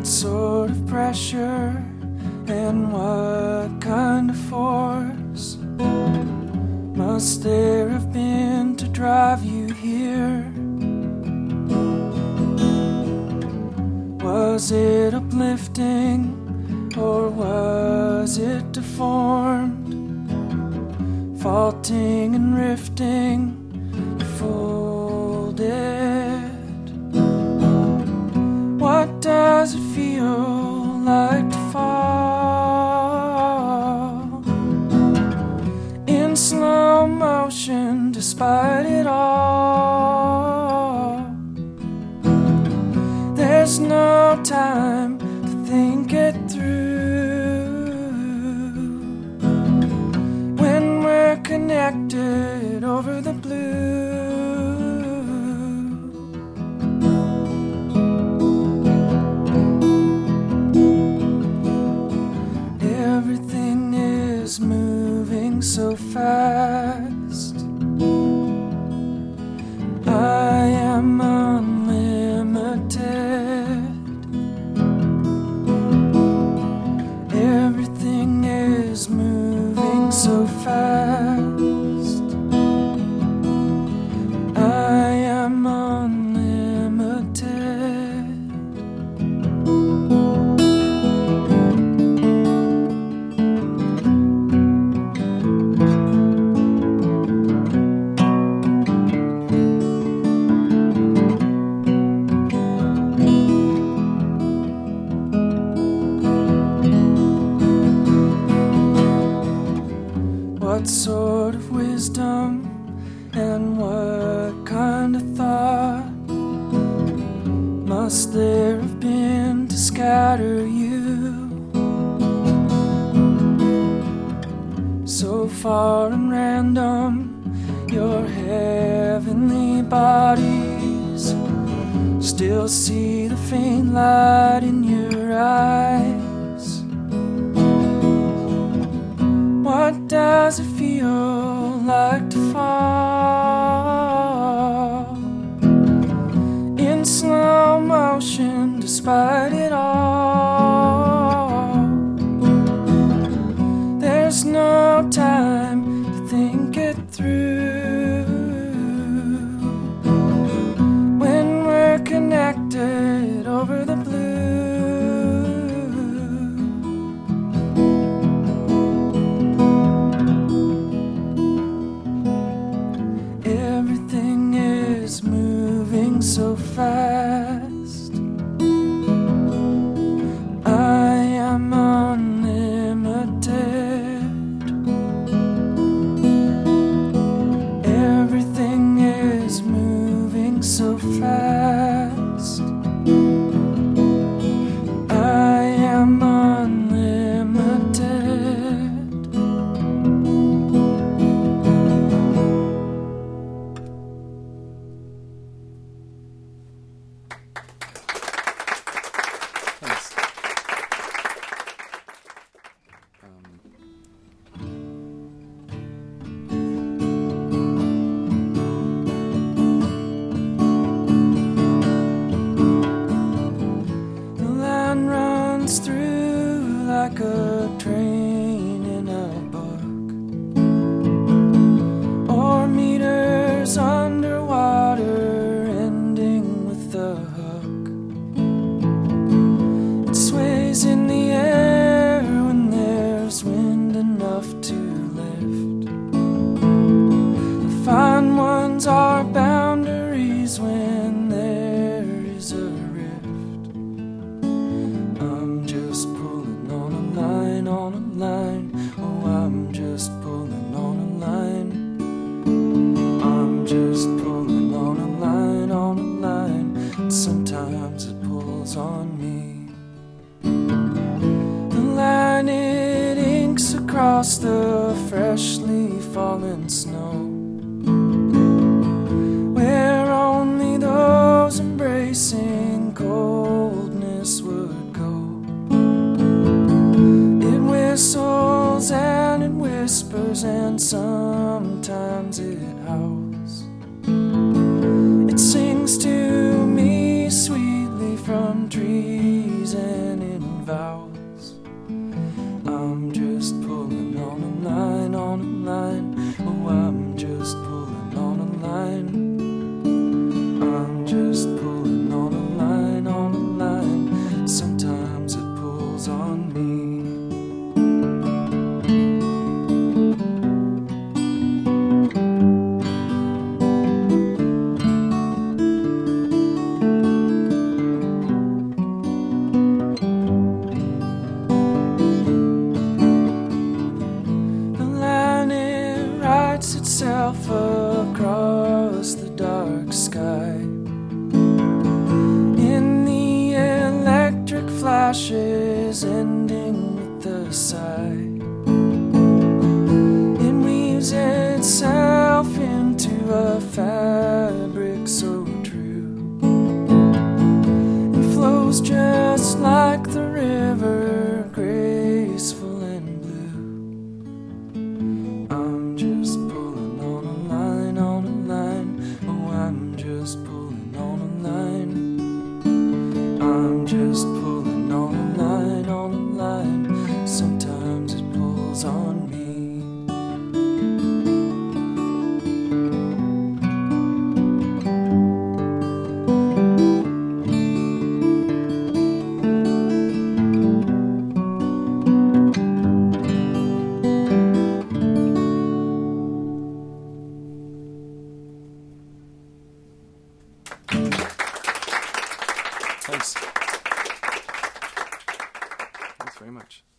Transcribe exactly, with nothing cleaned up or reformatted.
What sort of pressure and what kind of force must there have been to drive you here? Was it uplifting or was it deformed? Faulting and rifting, folded. What does it feel like to fall in slow motion despite it all? There's no time to think it through when we're connected over the blue. Everything is moving so fast. I am unlimited. Everything is moving so fast. I am unlimited. What sort of wisdom and what kind of thought must there have been to scatter you so far and random? Your heavenly bodies still see the faint light in your eyes. What does it feel like to fall in slow motion despite it all? There's no time to think it through when we're connected over the blue. Everything is moving so fast. I am unlimited. Everything is moving so fast. I am unlimited. Through like a train in a book, or meters underwater ending with a hook. It sways in the air when there's wind enough to lift. The fine ones are boundaries when there is a on a line, oh, I'm just pulling on a line. I'm just pulling on a line, on a line, and sometimes it pulls on me. The line, it inks across the freshly fallen snow, where only those embracing coldness would go. Whistles and it whispers and sometimes it howls. It sings to me sweetly from trees and ashes ending with a sigh. It weaves itself into a fabric so true, and flows just like the river, graceful and blue. I'm just pulling on a line, on a line. Oh, I'm just pulling on a line. I'm just pulling on a line, on a line. Sometimes it pulls on me. Thanks. Thanks very much.